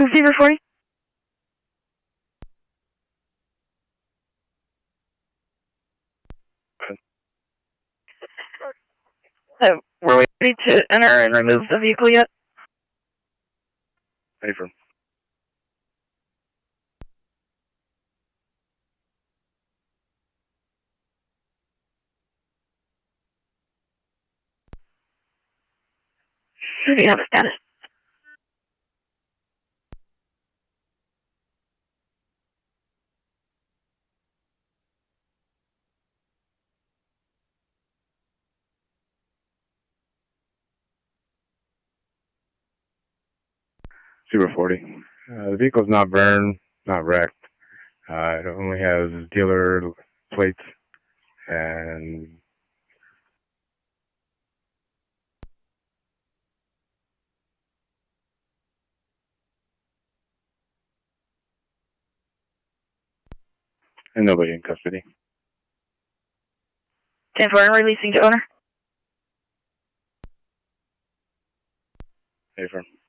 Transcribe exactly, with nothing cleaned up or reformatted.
Receiver forty. Uh, were we ready to enter and remove the vehicle yet? Affirm. Do you have a status? Super forty. Uh, the vehicle's not burned, not wrecked. Uh, it only has dealer plates and and nobody in custody. ten four and releasing to owner. Affirm.